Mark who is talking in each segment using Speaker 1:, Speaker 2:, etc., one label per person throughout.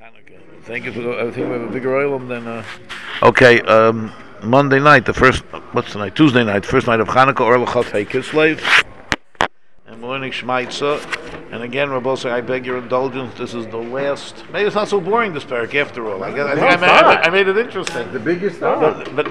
Speaker 1: Hanukkah. Thank you for the. I think we have a bigger oilum than. Okay, Monday night, the first. What's the night? Tuesday night, first night of Hanukkah, or Lachot Hey Kislev, and we're learning Shmaitza. And again, Rabbi, I beg your indulgence. This is the last. Maybe it's not so boring this parak after all. I made it interesting.
Speaker 2: The biggest
Speaker 1: But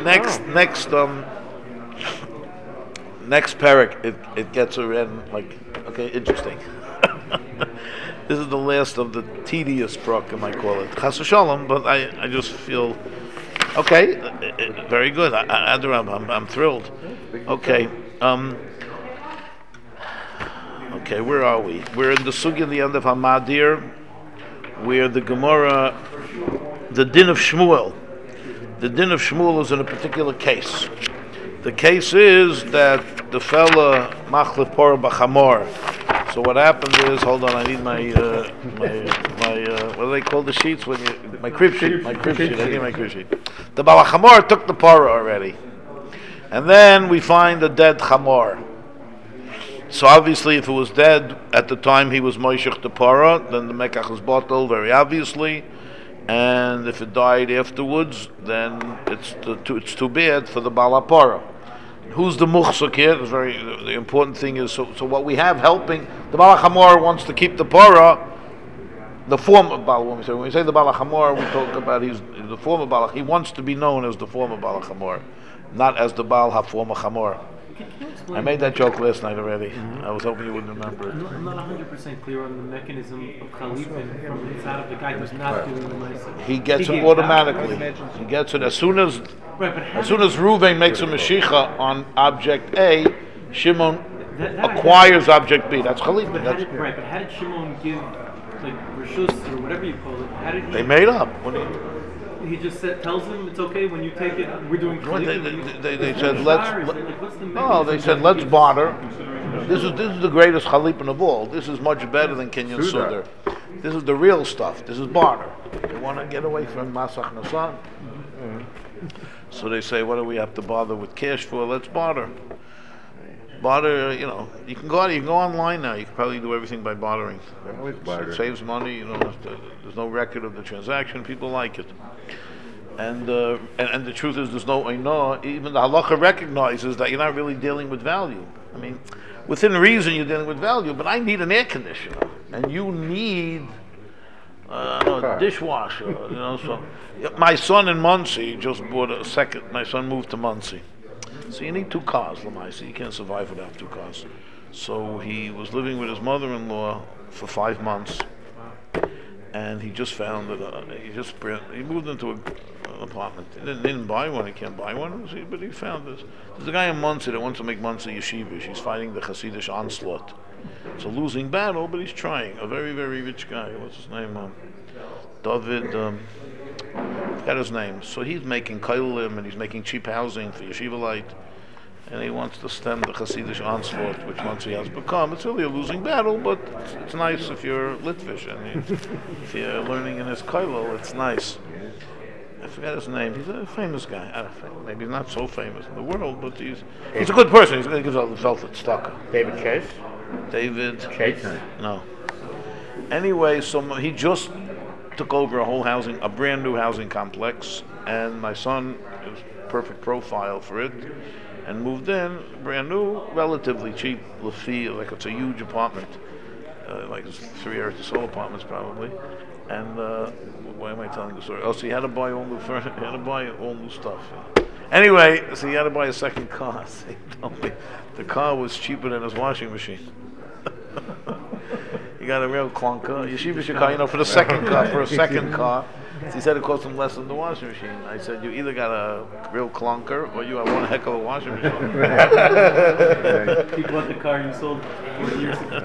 Speaker 1: next parak, it gets around like okay, interesting. This is the last of the tedious prokem, I call it. Chas v'shalom, but I just feel, okay, very good. I'm thrilled. Okay, okay, where are we? We're in the sugi in the end of Hamadir, where the Gemara, the din of Shmuel. The din of Shmuel is in a particular case. The case is that the fella machlef porah b'chamor. So what happened is, hold on, I need my what do they call the sheets when you my crib sheet. I need my crib sheet. The balachamor took the parah already, and then we find a dead chamor. So obviously, if it was dead at the time he was moishech the parah, then the mekach is bottled very obviously, and if it died afterwards, then it's too bad for the balapara. Who's the muhsuk here? The important thing is, so what we have helping, the Balachamor wants to keep the Parah, the form of Bal. When we say the Balachamor, we talk about he's the former Balach. He wants to be known as the former Balachamor, not as the Bal HaFormer Chamor. I made that joke last night already. I was hoping you wouldn't remember it.
Speaker 3: I'm not 100% clear on the mechanism of Chalipin from inside of the guy who's not doing the Maisa.
Speaker 1: He gets it automatically. He gets it as soon as Reuven makes a Mashiach on object A, Shimon acquires object B. That's Chalipin.
Speaker 3: But how did Shimon give, like, Rishus or whatever you call it? How did he?
Speaker 1: They made up.
Speaker 3: He just tells him it's okay when you take it. We're doing.
Speaker 1: They said they said let's barter. This is the greatest chalipin of all. This is much better than Kenyan Sudar. This is the real stuff. This is barter. They want to get away from Masach Nasan. So they say, what do we have to bother with cash for? Let's barter. Barter, you can go online now. You can probably do everything by bartering. It saves money. There's no record of the transaction. People like it. And the truth is, there's no oinah. Even the halacha recognizes that you're not really dealing with value. I mean, within reason, you're dealing with value. But I need an air conditioner, and you need a dishwasher. So my son in Muncie just bought a second. My son moved to Muncie. So you need 2 cars, Lamaisi. You can't survive without 2 cars. So he was living with his mother-in-law for 5 months, and he just found that he moved into an apartment. He didn't buy one. He can't buy one, but he found this. There's a guy in Muncie that wants to make Muncie yeshivish. He's fighting the Hasidic onslaught. It's a losing battle, but he's trying. A very, very rich guy. What's his name? David. I forgot his name. So he's making kailim and he's making cheap housing for yeshivalite, and he wants to stem the Hasidic onslaught, which Muncie has become. It's really a losing battle, but it's nice if you're Litvish and if you're learning in his kailil, it's nice. I forgot his name. He's a famous guy. Maybe not so famous in the world, but he's a good person. He's going to give out the Velvet Stucker.
Speaker 2: David Chase?
Speaker 1: David
Speaker 2: Chase?
Speaker 1: No. Anyway, so he just took over a brand new housing complex, and my son is perfect profile for it, and moved in, brand new, relatively cheap, like it's a huge apartment, like it's 3 Eretz Yisrael apartments probably, and why am I telling the story? Oh, so he had to buy all new furniture, he had to buy all new stuff. Anyway, so he had to buy a second car. So he told me the car was cheaper than his washing machine. He got a real clunker. Yeshivish car, for the second car, So he said it cost him less than the washing machine. I said, you either got a real clunker or you have one heck of a washing machine.
Speaker 3: You bought the car you sold 4 years ago.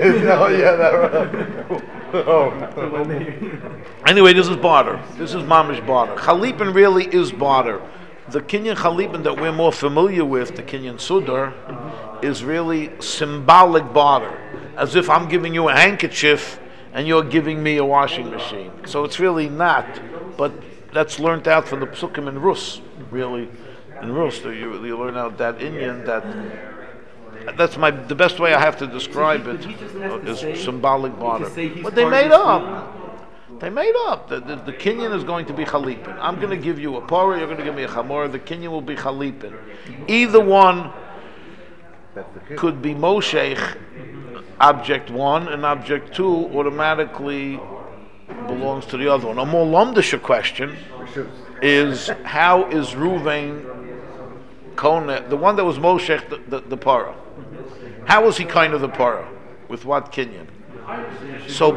Speaker 1: Anyway, this is barter. This is mamish barter. Chalipin really is barter. The Kinyan Chalipin that we're more familiar with, the Kinyan Sudar, is really symbolic barter. As if I'm giving you a handkerchief and you're giving me a washing machine. So it's really not. But that's learned out from the Psukim in Rus, really. In Rus, you learn out that Inyan, that's the best way I have to describe it, is symbolic barter. But they made up. They made up. The Kinyan is going to be Chalipin. I'm going to give you a Parah, you're going to give me a Chamor, the Kinyan will be Chalipin. Either one could be Mosheich, object one, and object two automatically belongs to the other one. A more lumdisha question is, how is Ruvain Kone, the one that was Mosheich, the Parah? How was he kind of the Parah? With what Kinyan? So,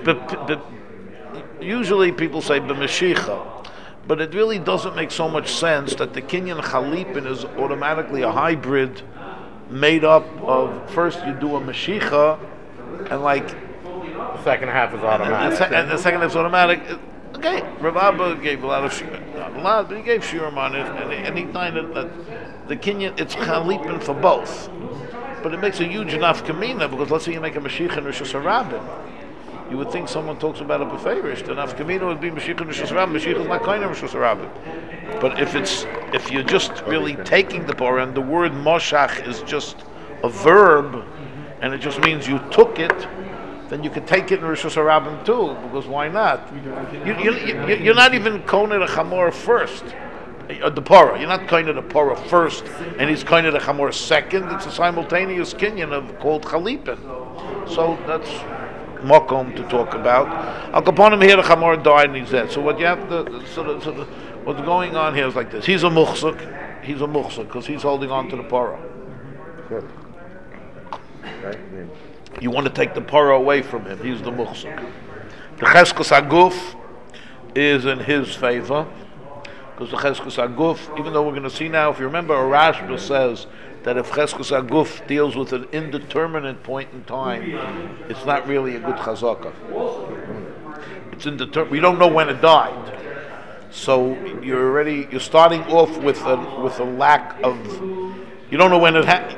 Speaker 1: usually people say b'mashicha, but it really doesn't make so much sense that the Kinyan Chalipin is automatically a hybrid made up of, first you do a mashicha, and like
Speaker 2: The second half is automatic.
Speaker 1: and the second half is automatic. Okay, Rav Abba gave a lot of shiurim, not a lot, but he gave shiurim on it, and he find that the Kinyan, it's Chalipin for both. But it makes a huge nafkamina, because let's say you make a Mashiach and Rishus HaRabim. You would think someone talks about it beferish. The nafkamina would be Mashiach and Rishus HaRabim. Mashiach is not kind of Rishus HaRabim. But if you're just really taking the Torah, and the word Moshach is just a verb, and it just means you took it, then you could take it in Rishus HaRabim too, because why not? You're not even koner the Chamor first. The Parah. You're not kind of the Parah first, and he's kind of the Chamor second. It's a simultaneous Kinyan called Chalipin. So that's Mokom to talk about. Al Kaponim here, the Chamor died and he's dead. So what you have to, what's going on here is like this. He's a Muchsuk. He's a Muchsuk because he's holding on to the Parah.
Speaker 2: Good. Right?
Speaker 1: You want to take the Parah away from him. He's the Muchsuk. The Cheskos Aguf is in his favor. Because the Cheskos Aguf, even though we're going to see now, if you remember, a Rashba says that if Cheskos Aguf deals with an indeterminate point in time, it's not really a good Chazakah. It's indeterminate. We don't know when it died. So you're starting off with a lack of, you don't know when it happened.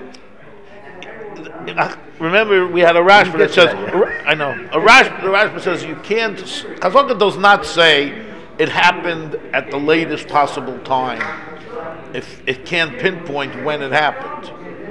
Speaker 1: Remember, we had a Rashba that says, I know, the Rashba says you can't, Chazakah does not say it happened at the latest possible time. If it can't pinpoint when it happened,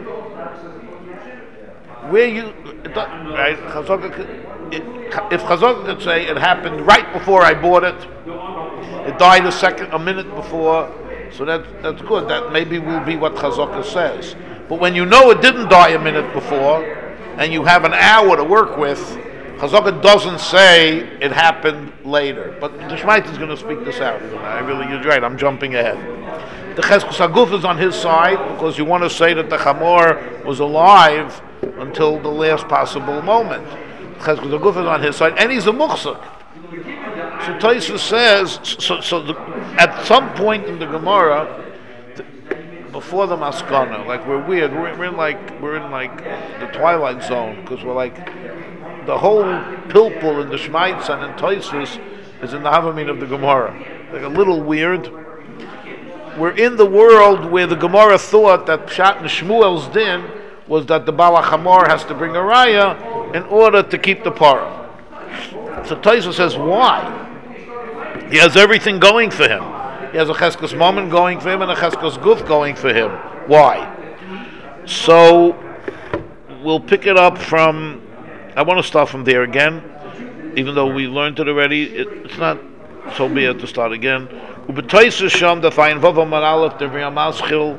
Speaker 1: where you right? If Chazakah could say it happened right before I bought it, it died a minute before, so that's good. That maybe will be what Chazakah says. But when you know it didn't die a minute before, and you have an hour to work with, Chazakah doesn't say it happened later, but the Shmaita is going to speak this out. You're right, I'm jumping ahead. The Cheskos Aguf is on his side, because you want to say that the Chamor was alive until the last possible moment. The Cheskos Aguf is on his side, and he's a Muchsuk. So Tosfos says, at some point in the Gemara, before the Maskana, like we're weird, we're in like the Twilight Zone, because we're like, the whole pilpul in the Shmaitza and in Tosfos is in the Havamin of the Gemara. Like a little weird. We're in the world where the Gemara thought that Pshat and Shmuel's din was that the Bala Chamor has to bring a raya in order to keep the Parah. So Tosfos says, why? He has everything going for him. He has a Cheskos Mammon going for him and a Cheskos Guf going for him. Why? So we'll pick it up from, I want to start from there again, even though we learned it already. It's not so bad to start again. Ubetoyse sham da fein vava maralef der v'yamaschil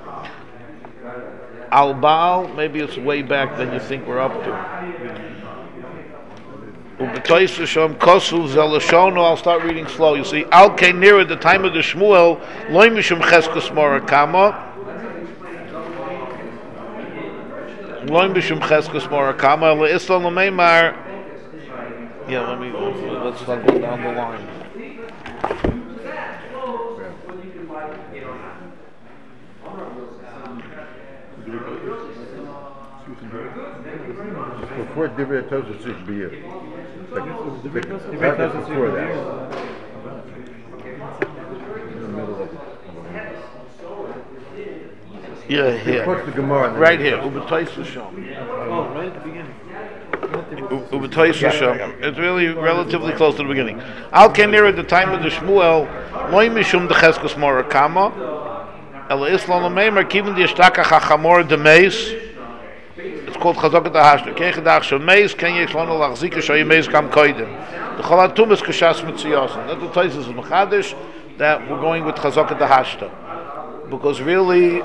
Speaker 1: al baal. Maybe it's way back than you think we're up to. Ubetoyse sham kosu zelashono. I'll start reading slow. You see, al kein near at the time of the Shmuel loy mishum cheskos morakama. Loim b'shum cheskos morakama le'islan l'meimar. Yeah, let's start going down the line.
Speaker 2: Before Divrei Tosfos should be it. Before that. In the middle of
Speaker 1: Yeah, here.
Speaker 2: What's the Gemara?
Speaker 1: Right here. Ubetoyse sham.
Speaker 3: Oh, right at the beginning.
Speaker 1: Ubetoyse sham. It's really relatively close to the beginning. Al ken near at the time of the Shmuel loy mishum de cheskos morakama. El islam l'meimer kiven di ashtaka chachamor demeis. It's called Chazaka Dahashta. Kechadach Shemeis, Ken Yechlonu Lachzika Shayemeis Kam Koidim. The Chalatum is Kashas Mitziyasin. That's the Taisus is Mechadish that we're going with Chazaka Dahashta. Because really,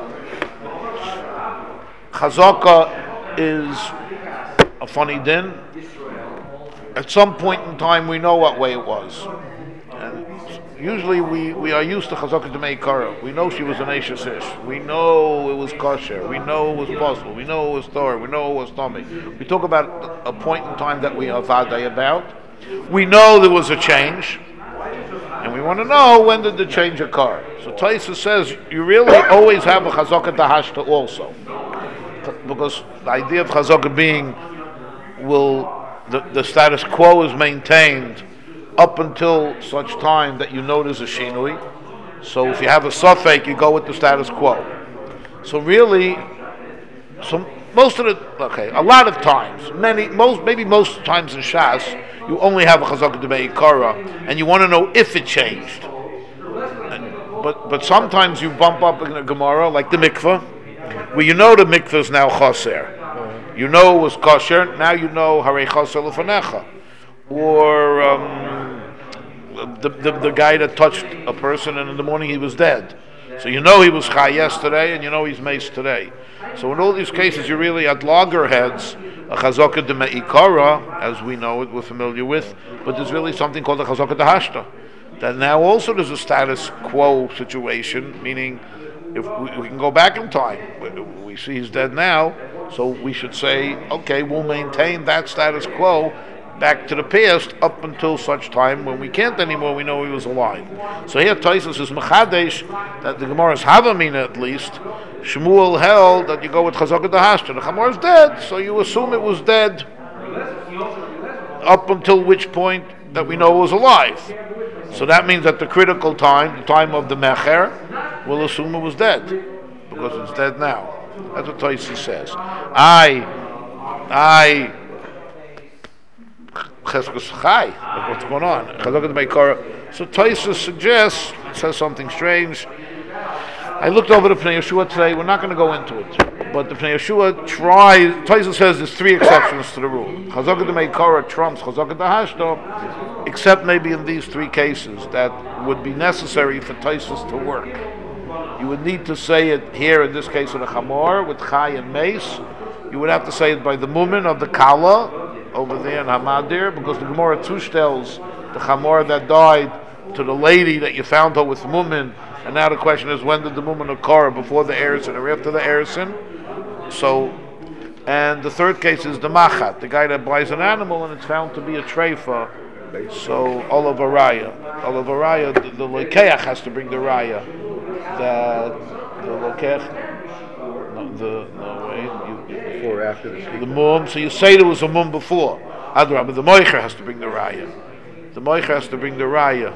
Speaker 1: Chazaka is a funny din. At some point in time, we know what way it was. And usually we are used to Chazaka Demei Kara. We know she was an Eishes Ish. We know it was kosher. We know it was possible. We know it was Torah. We know it was Tommy. We talk about a point in time that we are Vaday about. We know there was a change. And we want to know when did the change occur. So Taisa says you really always have a Chazaka Dahashta also. Because the idea of Chazaka being the status quo is maintained up until such time that you know there's a shinui. So if you have a suffix, you go with the status quo. So really, a lot of times, maybe most times in Shas, you only have a Chazaka Demei Kara, and you want to know if it changed. But sometimes you bump up in a Gemara, like the mikveh, where you know the mikveh is now chaser. You know it was kosher, now you know harei chaser lefanecha. Or the guy that touched a person and in the morning he was dead. So you know he was chai yesterday and you know he's maced today. So in all these cases you're really at loggerheads, a chazaka de me'ikara, as we know it, we're familiar with, but there's really something called a chazaka de hashta. That now also there's a status quo situation, meaning if we can go back in time, we see he's dead now, so we should say, okay, we'll maintain that status quo back to the past up until such time when we can't anymore, we know he was alive. So here Taisus is Mechadesh, that the Gemara's Havamina at least, Shmuel held that you go with Chazaka Dahashta. The Chamor is dead, so you assume it was dead up until which point that we know it was alive. So that means that the critical time, the time of the Mecher, we'll assume it was dead, because it's dead now. That's what Taisus says. What's going on? So Taisus suggests, says something strange. I looked over the Pnei Yeshua today. We're not going to go into it, but the Pnei Yeshua tries. Taisus says there's 3 exceptions to the rule. Chazaka Demei Kara trumps Chazaka Dahashta, except maybe in these 3 cases that would be necessary for Taisus to work. You would need to say it here in this case of the Chamor with Chai and Mace. You would have to say it by the Mumin of the Kala over there in Hamadir, because the Gemara tells the Chamor that died to the lady that you found her with Mumin, and now the question is, when did the Mumin occur, before the Erison or after the Erison? So, and the 3rd case is the Machat, the guy that buys an animal and it's found to be a treifa. So Olav Araya, the Lekeach has to bring the Raya. The Lekeach,
Speaker 2: Before or after the
Speaker 1: mum. So you say there was a mum before. Adrabah, the Moicher has to bring the Raya. The Moicher has to bring the Raya.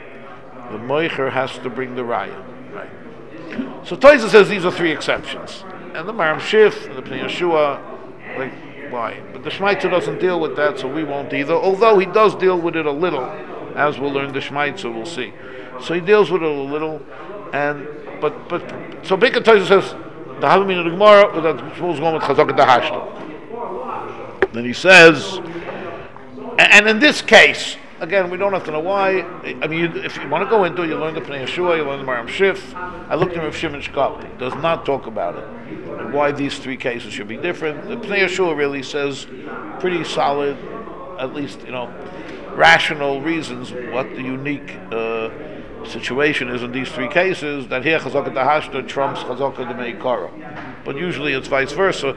Speaker 1: Right. So Taisus says these are 3 exceptions. And the Maram Shif and the Pnei Yeshua, like, why? But the Shmaitzer doesn't deal with that, so we won't either. Although he does deal with it a little, as we'll learn the Shmaitzer, we'll see. So he deals with it a little, but so Bikar Taisus says the Havamina of the Gemara that Shmuel's going with Chazaka Dahashta. Then he says, and in this case, again, we don't have to know why. I mean, if you want to go into it, you learn the Pnei Yeshua, you learn the Maram Shif. I looked at Rav Shimon Shkop. It does not talk about it. And why these 3 cases should be different. The Pnei Yeshua really says pretty solid, at least, rational reasons what the unique situation is in these 3 cases, that here Chazaka Dahashta trumps Chazaka Demei Kara. But usually it's vice versa.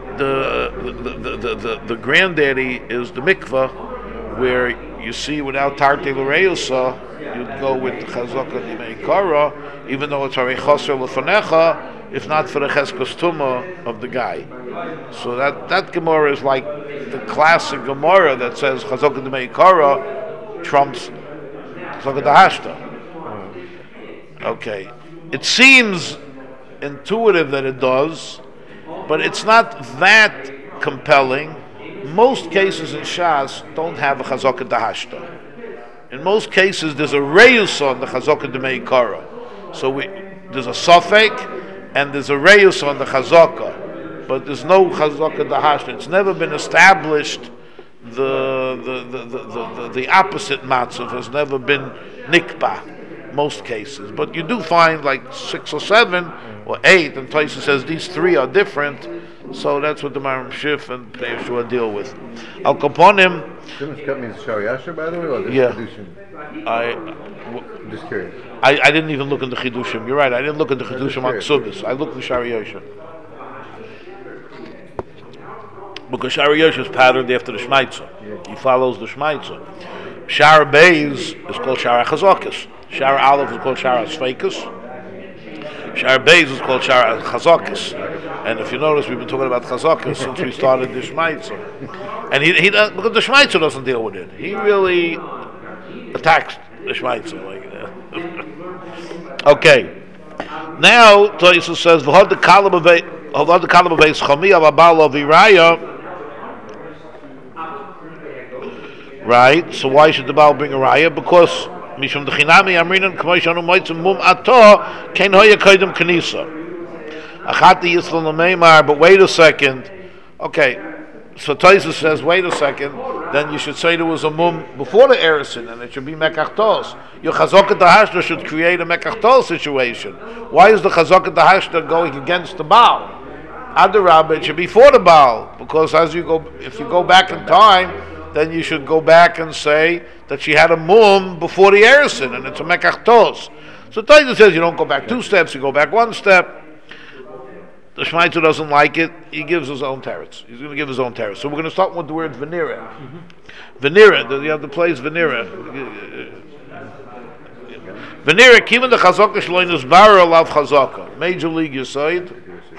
Speaker 1: The granddaddy is the mikveh, where you see without Tarte L'Reusa, you'd go with Chazaka Demei Kara, even though it's Harei Chaser L'Fanecha, if not for the Cheskos Tumah of the guy. So that Gemara is like the classic Gemara that says Chazaka Demei Kara trumps Chazaka Dahashta. Okay. It seems intuitive that it does, but it's not that compelling. Most cases in Shas don't have a Chazaka Dahashta. In most cases, there's a Reus on the Chazaka Demei Kara. So there's a Safek, and there's a Reus on the Chazaka. but there's no chazaka dahashta. It's never been established. The opposite matzav has never been nikba, most cases. But you do find like 6 or 7 or 8, and Taisa says these 3 are different. So that's what the Maram Shif and Pnei Yeshua deal with. Al Kaponim.
Speaker 2: Simon's cut means Shariasha, by the way, or this
Speaker 1: Yeah.
Speaker 2: Chidushim?
Speaker 1: I'm
Speaker 2: just curious.
Speaker 1: I didn't even look in the Chidushim. You're right. I didn't look at the Chidushim on Ksubis. I looked at Shari Yosha. Because Shari Yosha is patterned after the Shmaitza. He follows the Shmaitza. Shara Beis is called Shara Chazakis. Shara Aleph is called Shara Sfeikus. Shara Beis is called Shara Chazakis. And if you notice, we've been talking about Chazakis since we started the Shmaitza. And he because the Shmaitza doesn't deal with it. He really attacks the Shmaitza. Okay. Now, Toysa says, V'hod the Kalab Beis Chami al Abal of Iraya. Right, so why should the Baal bring a raya? Because Mishum Dechinami Amrinan Kmoishanu Moitzim Mum Ato Kain Hoya Kaidem Kanisa. Achati Yisrael Meimar, but wait a second. Okay, so Taisa says, wait a second, then you should say there was a mum before the Erisin, and it should be Mekachtos. Your Chazokat Dahashta should create a Mekachtos situation. Why is the Chazokat Dahashta going against the Baal? Adarabah, it should be for the Baal, because if you go back in time, then you should go back and say that she had a mum before the Erisin, and it's a Mekachtos. So Taisa says you don't go back 2 steps, you go back 1 step. The Shmaitzer doesn't like it. He gives his own teretz. He's going to give his own teretz. So we're going to start with the word venira. Venira. You have the place venira. Venira. Kivan the chazaka shloinus bara lav chazaka. Major League Yesod.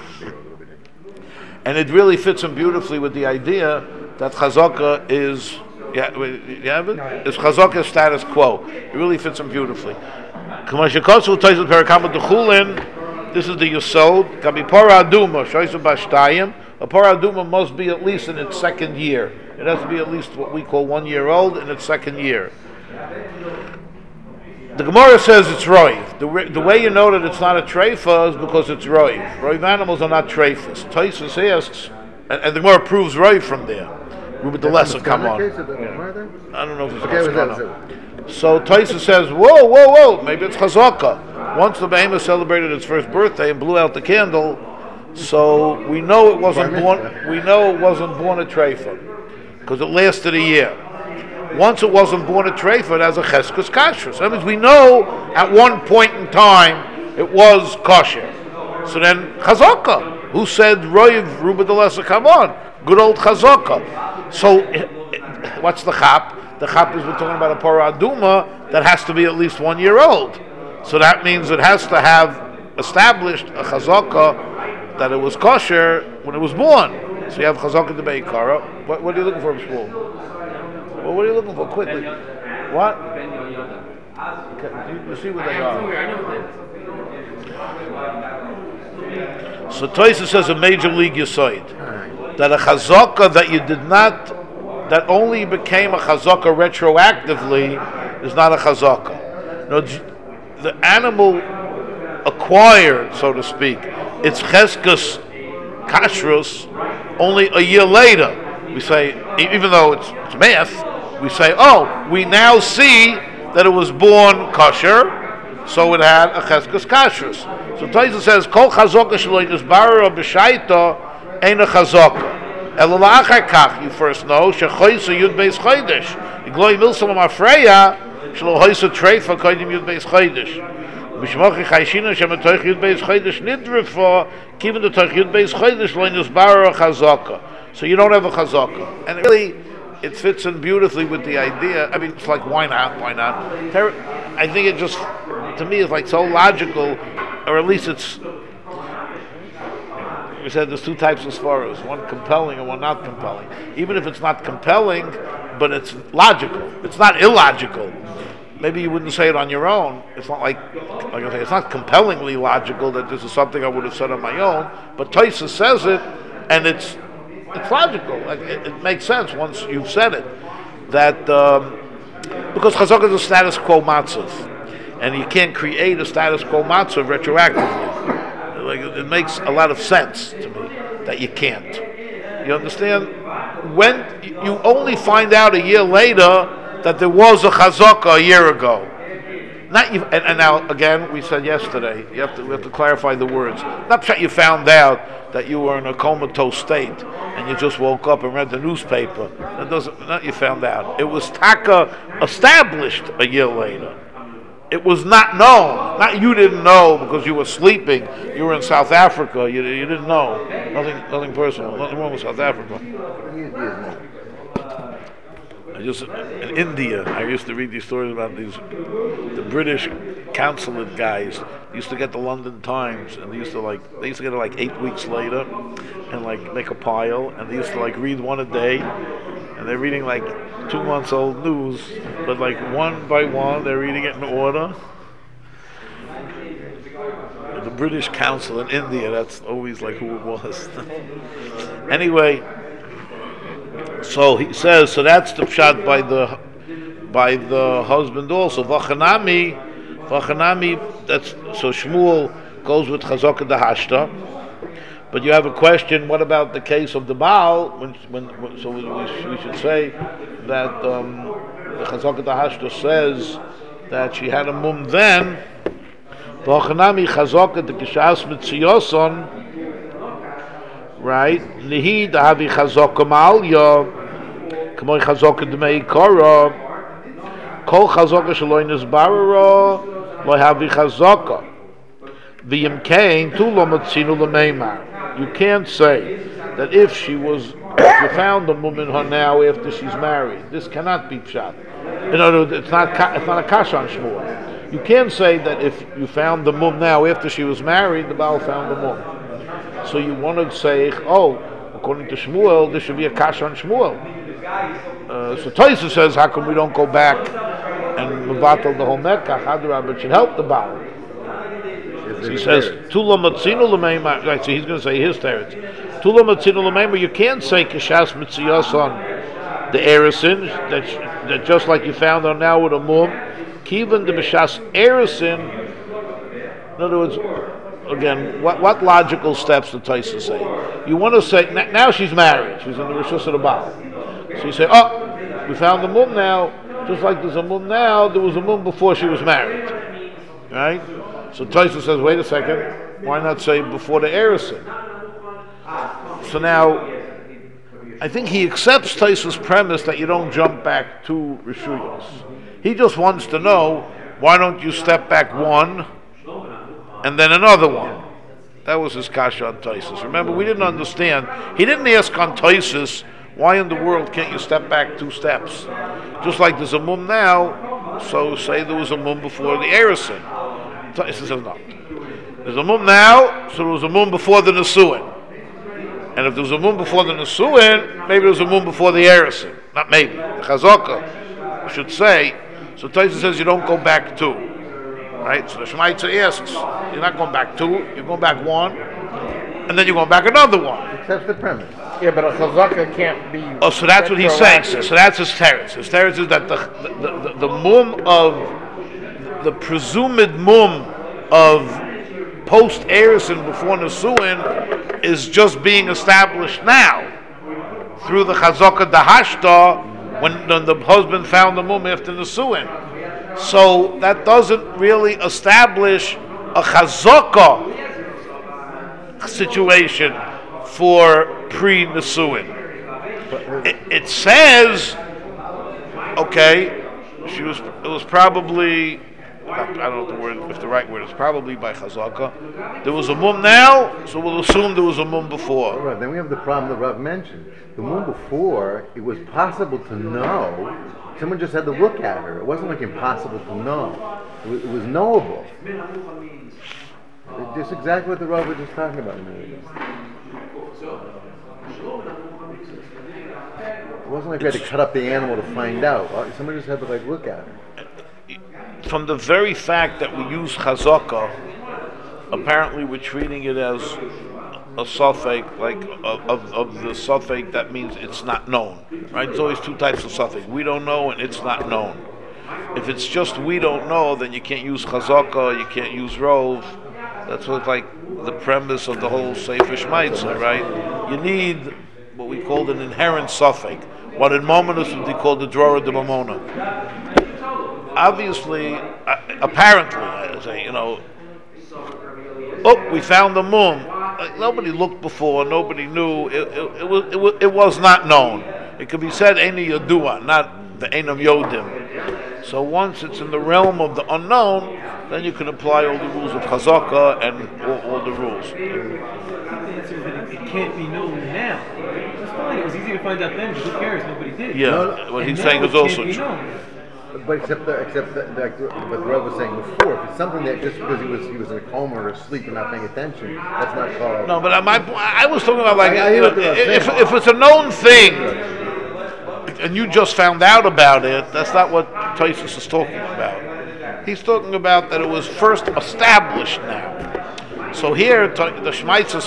Speaker 1: And it really fits him beautifully with the idea that chazaka is. You have it? It's chazaka status quo. It really fits him beautifully. Kamashikosu Taisel Perakama Dechulin. This is the Yesod. Kabipora Aduma, Shoysa Bashtayim. A Para Aduma must be at least in its 2nd year. It has to be at least what we call 1 year old in its 2nd year. The Gemara says it's roiv. The way you know that it's not a treifa is because it's roiv. Roiv animals are not treifas. Taisus asks, and the Gemara proves roiv from there. With the lesson come on. I don't know if it's So Taisus says, whoa, maybe it's chazaka. Once the behemoth celebrated its first birthday and blew out the candle, so we know it wasn't born. We know it wasn't born a treifa because it lasted a year. Once it wasn't born a treifa, it has a cheskes kashrus. That means we know at one point in time it was kosher. So then chazaka, who said roiv ruba de lesa, come on, good old chazaka. So what's the chap? The chap is we're talking about a para aduma that has to be at least 1 year old. So that means it has to have established a chazaka that it was kosher when it was born. So you have chazaka de beikara. What are you looking for, Shmuel? Well, what are you looking for? Quickly. What? Okay, you see what they are. So Toysa says a major league yesod that a chazaka that you did not, that only became a chazaka retroactively is not a chazaka. No, the animal acquired, so to speak, its cheskes kashrus only a year later. We say, even though it's math, we say, oh, we now see that it was born kosher, so it had a cheskes kashrus. So Taisa says, kol chazaka shelo yisbarer b'shaita ain't a chazaka. Elulachar kach, you first know, shechoysa yud beis chodesh. Igloy milsam amafreya, shelo hoysa treifa koydim yud beis chodesh. B'shmochi chayshina shematoich yud beis chodesh nidrefo, kiven the toich yud beis chodesh lo yisbarer chazaka. So you don't have a chazaka. And really, it fits in beautifully with the idea. I mean, it's like, why not? Why not? I think it just, to me, it's like so logical, or at least it's, we said there's 2 types of svaras, one compelling and one not compelling. Even if it's not compelling, but it's logical. It's not illogical. Maybe you wouldn't say it on your own. It's not like I say, it's not compellingly logical that this is something I would have said on my own, but Taisa says it, and it's logical. Like, it makes sense once you've said it. That because chazaka is a status quo matzav, and you can't create a status quo matzav retroactively. Like, it makes a lot of sense to me. that you can't. You understand? When you only find out a year later that there was a chazaka a year ago. Not you, and now again, we said yesterday. We have to clarify the words. Not that you found out that you were in a comatose state and you just woke up and read the newspaper. That doesn't. Not you found out. It was taka established a year later. It was not known. Not you didn't know because you were sleeping. You were in South Africa. You didn't know. Nothing personal. Nothing wrong with South Africa. In India, I used to read these stories about the British consulate guys. They used to get the London Times, and they used to get it like 8 weeks later, and like make a pile, and they used to like read one a day, and they're reading like 2 months old news, but like one by one, they're reading it in order. The British consul in India, that's always like who it was. Anyway. So he says, so that's the pshat by the husband also. V'chanami, that's so Shmuel goes with Chazaka Dahashta. But you have a question. What about the case of the Baal? So we should say that the Chazaka Dahashta says that she had a mum then. V'chanami Chazaka Dekishas Mitziyoson. Right? Nihi dahavi chazaka ma'alya, k'moy chazaka d'mei kara, kol chazaka shaloi nizbarara, lo havi chazaka. V'yim kein tu lo matzinu l'meimar. You can't say that if you found a woman her now after she's married, this cannot be pshat. In other words, it's not a kasha on Shmuel. You can't say that if you found the mum now after she was married, the Baal found the mum. So you want to say, according to Shmuel, this should be a kasha on Shmuel. So Taisa says, how come we don't go back and mevatel the whole Mecca? Hadra, but should help the Baal. So he says, Tula Matzinu L'meimar. Right, so he's going to say his teretz. Tula Matzinu L'meimar. You can't say Kishas Mitziyos on the Erisin, that just like you found her now with a mum. Kivan the B'shas Erisin. In other words, again, what logical steps did Taisa say? You want to say, now she's married. She's in the Rishus of the Baal. So you say, we found the mum now. Just like there's a mum now, there was a mum before she was married. Right? So Taisa says, wait a second. Why not say before the Erison? So now, I think he accepts Taisa's premise that you don't jump back 2 Rishuyos. He just wants to know, why don't you step back 1 and then another one? That was his kasha on Taisus. Remember, we didn't understand. He didn't ask on Taisus, why in the world can't you step back 2 steps? Just like there's a mum now, so say there was a mum before the Erison. Taisus says no. There's a mum now, so there was a mum before the Nesuin. And if there was a mum before the Nesuin, maybe there was a mum before the Erison. Not maybe. The Chazaka should say. So Taisus says you don't go back 2. Right? So the Shemaitza asks, you're not going back 2, you're going back 1, and then you're going back another 1.
Speaker 2: That's the premise.
Speaker 4: Yeah, but a chazaka can't be.
Speaker 1: Oh, so that's what he's saying. So that's his teretz. His teretz is that the mum of the presumed mum of post Erison before Nesuin is just being established now through the Chazaka Dahashta when the husband found the mum after Nesuin. So that doesn't really establish a chazaka situation for pre-Nesuin. It says, okay, it was probably, I don't know if the right word is probably by chazaka. There was a mum now, so we'll assume there was a mum before.
Speaker 2: Right, then we have the problem that Rav mentioned. The mum before, it was possible to know. Someone just had to look at her. It wasn't like impossible to know. It was knowable. Just exactly what the Rav was just talking about a minute ago. It wasn't like we had to cut up the animal to find out. Someone just had to look at her.
Speaker 1: From the very fact that we use chazaka, apparently we're treating it as a suffix, of the suffix that means it's not known. Right? There's always 2 types of suffix. We don't know and it's not known. If it's just we don't know, then you can't use chazaka, you can't use rov. That's what the premise of the whole Sefer Shmaitza, right? you need what we called an inherent suffix, what in Mominus would be called the drawer de Mamona. Obviously, apparently, I say, we found the mum. Nobody looked before. Nobody knew. It was not known. It could be said Eini Yodua, not the Einam Yodim. So once it's in the realm of the unknown, then you can apply all the rules of Chazaka and all the rules.
Speaker 3: The answer is that it can't be known now. It's fine. It was easy to find out then. Who cares? Nobody did.
Speaker 1: Yeah, what he's saying is also true.
Speaker 2: But except like what the Rav was saying before, if it's something that just because he was in a coma or asleep and not paying attention, that's not called.
Speaker 1: No, but I was talking about if it's a known thing and you just found out about it, that's not what Tosfos is talking about. He's talking about that it was first established now. So here, the Shmaitz's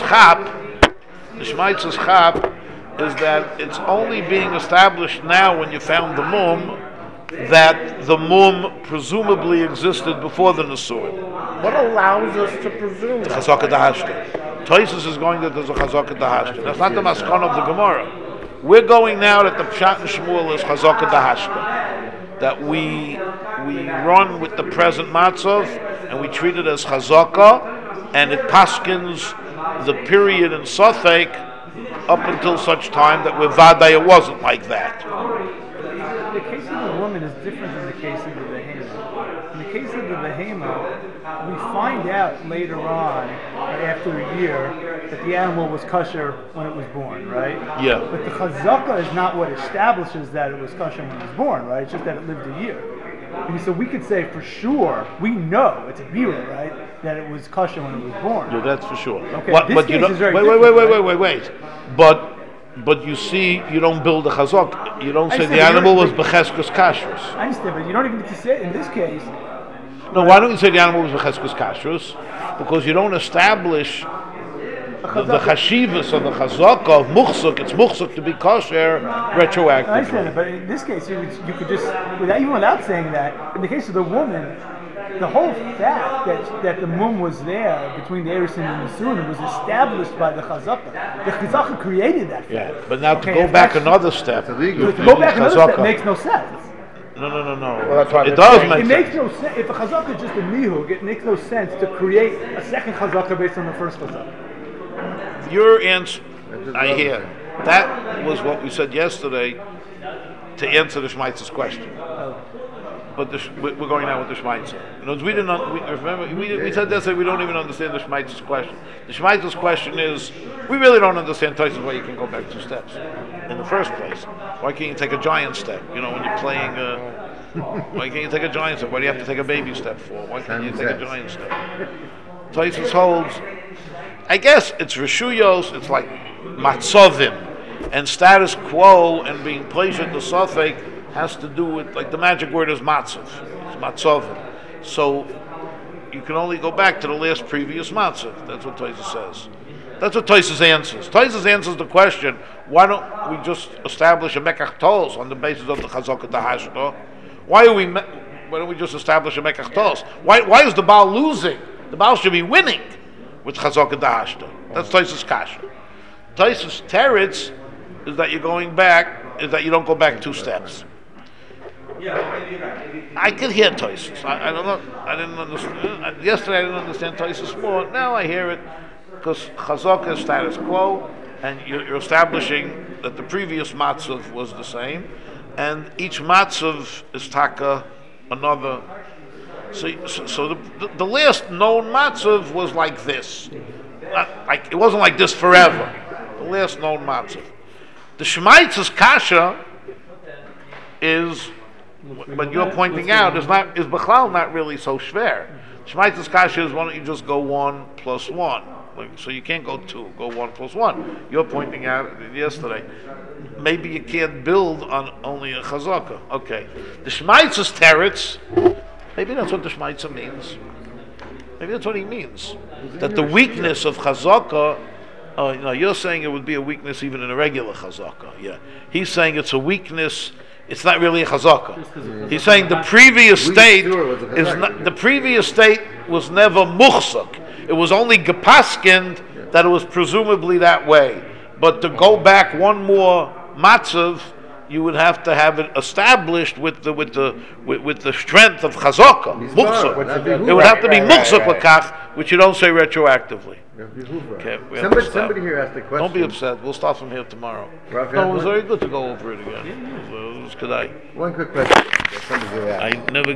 Speaker 1: Chap is that it's only being established now when you found the mum, that the mum presumably existed before the Nesurim.
Speaker 4: What allows us to presume
Speaker 1: The
Speaker 4: that?
Speaker 1: Chazaka Dahashta. Tosfos is going that there's a Chazaka Dahashta. That's not the Maskon of the Gemara. We're going now that the Pshat and Shmuel is Chazaka Dahashta. That we run with the present Matzov and we treat it as Chazaka, and it paskins the period in Safek up until such time that with Vaday it wasn't like that.
Speaker 5: The case of the woman is different than the case of the behema. In the case of the behema, we find out later on, after a year, that the animal was kosher when it was born, right?
Speaker 1: Yeah.
Speaker 5: But the chazaka is not what establishes that it was kosher when it was born, right? It's just that it lived a year. And so we could say for sure, we know, it's a bira, right, that it was kosher when it was born.
Speaker 1: Yeah, that's for sure.
Speaker 5: Okay,
Speaker 1: But
Speaker 5: this
Speaker 1: you
Speaker 5: case is very
Speaker 1: wait. But you see, you don't build a chazak. You don't say the animal was becheskos kashrus.
Speaker 5: I understand, but you don't even need to say it in this case.
Speaker 1: No, why don't you say the animal was becheskos kashrus? Because you don't establish the chashivas of the chazaka of muchzuk. It's muchzuk to be kosher retroactively.
Speaker 5: I understand it, but in this case, you could just, without saying that, in the case of the woman, the whole fact that the mum was there between the Erusin and the Nesurim was established by the chazaka. The chazaka created that fact.
Speaker 1: Yeah, but now to go back another step.
Speaker 5: To go back another step makes no sense.
Speaker 1: No.
Speaker 4: Well, that's why
Speaker 1: It does make
Speaker 5: It
Speaker 1: sense.
Speaker 5: makes no sense. If a chazaka is just a mihug, it makes no sense to create a second chazaka based on the first chazaka.
Speaker 1: Your answer, I hear. That was what we said yesterday to answer the Shmaitz's question. But we're going now with the Shmaitzah. In other words, we said yesterday we don't even understand the Shmaitz's question. The Shmaitz's question is, we really don't understand Tosfos why you can go back 2 steps in the first place. Why can't you take a giant step? When you're playing, why can't you take a giant step? Why do you have to take a baby step for? Why can't you take a giant step? Tosfos holds, I guess it's Rishuyos, it's like Matzovim, and status quo and being placed in the Safek has to do with, like the magic word is matzav. It's matzavim. So you can only go back to the last previous matzav. That's what Tosfos says. That's what Tosfos answers. Tosfos answers the question, why don't we just establish a mekach tos on the basis of the chazaka dahashta? Why don't we just establish a mekach tos? Why is the Baal losing? The Baal should be winning with chazaka dahashta. That's Tosfos kasha. Tosfos teretz is that you're going back, is that you don't go back 2 steps. I could hear Tosfos. I don't know. I didn't understand. Yesterday I didn't understand Tosfos more. Now I hear it because chazaka is status quo, and you're establishing that the previous matzav was the same, and each matzav is taka another. So the last known matzav was like this. It wasn't like this forever. The last known matzav. The Shmaitz's kasha is, but you're pointing out, is Bechlal not really so schwer. Shmaitz's kasha is, why don't you just go 1 plus 1? So you can't go 2, go 1 plus 1. You're pointing out yesterday, maybe you can't build on only a chazaka. Okay. The Shmaitz's teretz, maybe that's what the Shmaitzah means. Maybe that's what he means. That the weakness of chazaka, you're saying it would be a weakness even in a regular chazaka. Yeah. He's saying it's a weakness. It's not really a chazaka. He's saying the previous state was never muchzak. It was only gepaskind that it was presumably that way. But to go back one more matzav, you would have to have it established with the strength of chazaka, muksa. It would have to be muksa l'kach, which you don't say retroactively. Okay, we have to stop.
Speaker 2: Somebody here asked a question.
Speaker 1: Don't be upset. We'll start from here tomorrow.
Speaker 2: Rav,
Speaker 1: No, it was very good to go over it again. It was kedai.
Speaker 2: One quick question. Somebody here asked.
Speaker 1: I never